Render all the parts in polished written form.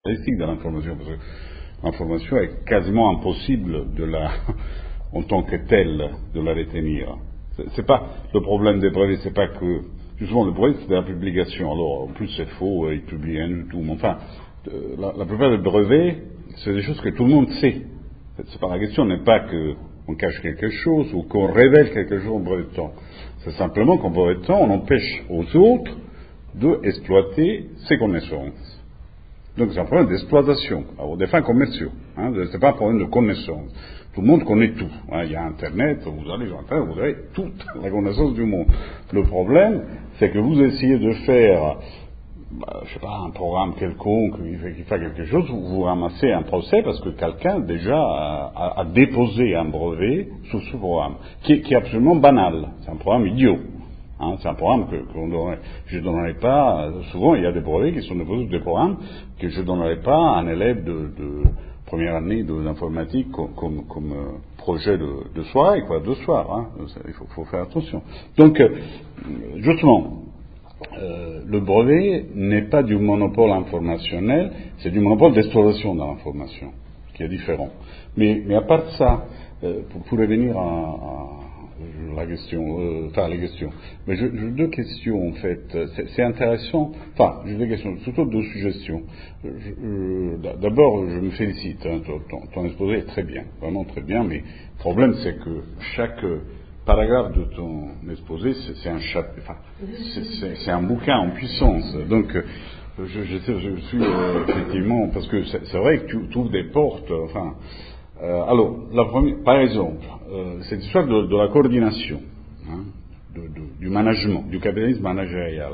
caractéristique de l'information, parce que l'information est quasiment impossible en tant que telle, de la retenir. C'est pas le problème des brevets, c'est pas que justement le brevet c'est de la publication. Alors en plus c'est faux, ils publient rien du tout. Mais enfin, la plupart des brevets, c'est des choses que tout le monde sait. C'est pas la question, n'est pas qu'on cache quelque chose ou qu'on révèle quelque chose en brevetant. C'est simplement qu'en brevetant, on empêche aux autres d'exploiter ces connaissances. Donc c'est un problème d'exploitation, à des fins commerciaux. C'est pas un problème de connaissance. Tout le monde connaît tout. Il y a Internet, vous allez sur Internet, vous avez toute la connaissance du monde. Le problème, c'est que vous essayez de faire, je sais pas, un programme quelconque qui fait quelque chose, vous ramassez un procès parce que quelqu'un déjà a déposé un brevet sur ce programme, qui est absolument banal. C'est un programme idiot. C'est un programme que je ne donnerai pas. Souvent, il y a des brevets qui sont déposés sur des programmes que je ne donnerai pas à un élève de première année d'informatique comme projet de soirée, quoi, de soir. Il faut faire attention. Donc, justement, le brevet n'est pas du monopole informationnel, c'est du monopole d'exploitation de l'information, qui est différent. Mais à part ça, pour revenir à la question, les questions. Mais j'ai deux questions en fait. C'est intéressant. Enfin, j'ai deux questions, surtout deux suggestions. D'abord, je me félicite. Ton exposé est très bien, vraiment très bien. Mais le problème, c'est que chaque paragraphe de ton exposé, c'est un chapitre. Enfin, c'est un bouquin en puissance. Donc, je suis effectivement, parce que c'est vrai que tu ouvres des portes. Enfin. Alors, la première, par exemple, cette histoire de la coordination, du management, du capitalisme managérial.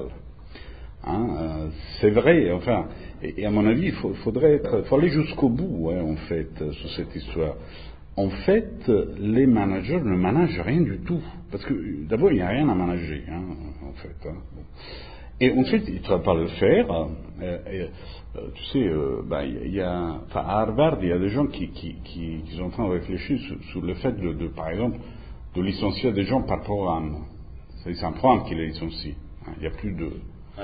C'est vrai, enfin, et à mon avis, il faut aller jusqu'au bout, en fait, sur cette histoire. En fait, les managers ne managent rien du tout, parce que d'abord, il n'y a rien à manager, en fait. Bon. Et ensuite, ils ne travaillent pas le faire. Tu sais, à Harvard, il y a des gens qui sont en train de réfléchir sur le fait par exemple, de licencier des gens par programme. C'est un programme qui les licencie. Il n'y a plus de.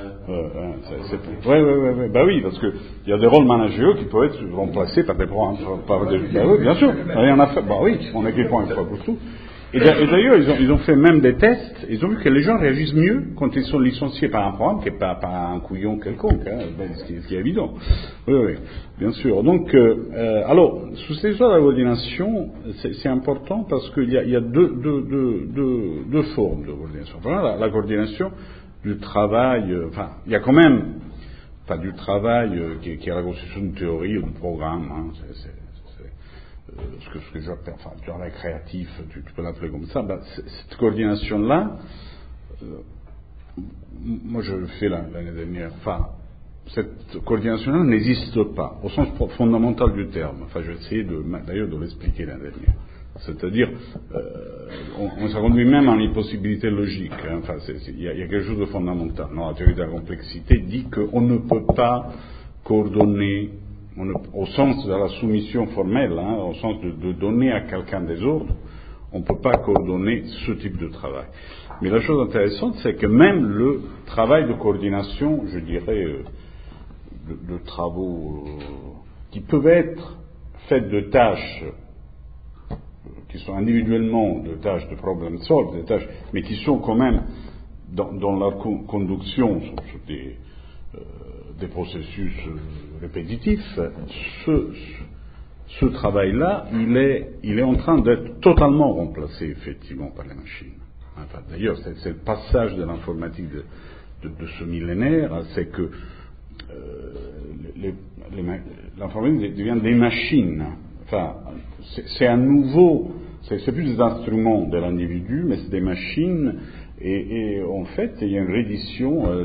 Bah oui, parce que il y a des rôles managériaux qui peuvent être remplacés par des programmes. Oui, bien sûr. Rien à faire. Bah oui, on équipant une fois pour tout. Et d'ailleurs, ils ont fait même des tests, ils ont vu que les gens réagissent mieux quand ils sont licenciés par un programme que par un couillon quelconque, ce qui est évident. Oui, bien sûr. Donc, alors, sous ces histoires de la coordination, c'est important parce qu'il y a deux formes de coordination. Voilà, la coordination du travail, il y a quand même, du travail qui est la construction d'une théorie ou d'un programme, ce que j'appelle, du travail créatif, tu peux l'appeler comme ça, cette coordination-là, moi je le fais l'année dernière, cette coordination-là n'existe pas, au sens fondamental du terme. J'ai essayé d'ailleurs de l'expliquer l'année dernière. C'est-à-dire, on se conduit même en impossibilité logique. Il y a quelque chose de fondamental. Non, la théorie de la complexité dit qu'on ne peut pas coordonner, au sens de la soumission formelle, au sens de donner à quelqu'un des ordres, on ne peut pas coordonner ce type de travail. Mais la chose intéressante, c'est que même le travail de coordination, je dirais, de travaux qui peuvent être faits de tâches qui sont individuellement de tâches de problem solve, des tâches, mais qui sont quand même dans leur conduction sur des processus répétitifs, ce travail-là, il est en train d'être totalement remplacé effectivement par les machines. D'ailleurs, c'est le passage de l'informatique de ce millénaire, c'est que l'informatique devient des machines. C'est un nouveau, c'est plus des instruments de l'individu, mais c'est des machines, et en fait, il y a une réédition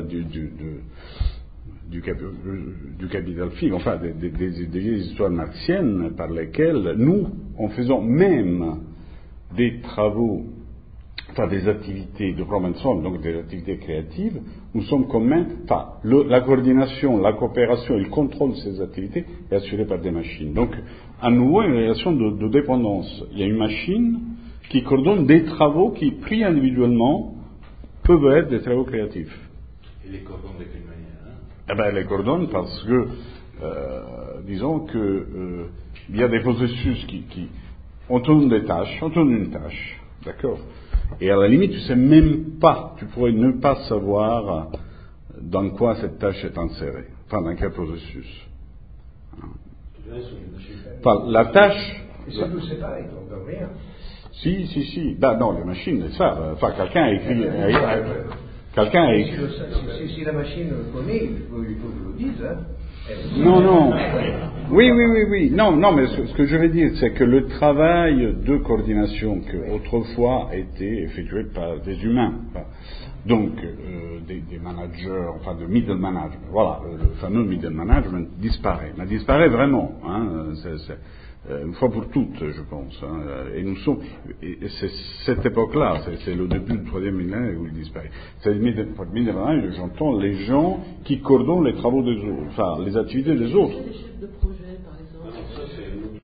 du capital figue, des histoires marxiennes par lesquelles nous, en faisant même des travaux, des activités de problem solving, donc des activités créatives, nous sommes quand même, la coordination, la coopération et le contrôle de ces activités est assuré par des machines. Donc, à nouveau, une relation de dépendance. Il y a une machine qui coordonne des travaux qui, pris individuellement, peuvent être des travaux créatifs. Et les coordonne de quelle manière? Les coordonne parce que disons que il y a des processus qui on tourne des tâches, on tourne une tâche, d'accord. Et à la limite, tu sais même pas, tu pourrais ne pas savoir dans quoi cette tâche est insérée, enfin dans quel processus. Enfin, la tâche. C'est pareil, donc rien. Si. Ben, non, les machines le savent. Enfin, quelqu'un a écrit. Quelqu'un a écrit. Si la machine connaît, il faut que vous le dise, hein. Non. Oui. Non, mais ce que je veux dire, c'est que le travail de coordination que autrefois était effectué par des humains, donc des managers, enfin de middle management, voilà, le fameux middle management disparaît, mais disparaît vraiment, hein, une fois pour toutes, je pense, hein, et nous sommes, et c'est cette époque-là, c'est le début du troisième millénaire où il disparaît. C'est le middle management, j'entends les gens qui coordonnent les travaux des autres, enfin les activités des autres. Les chefs de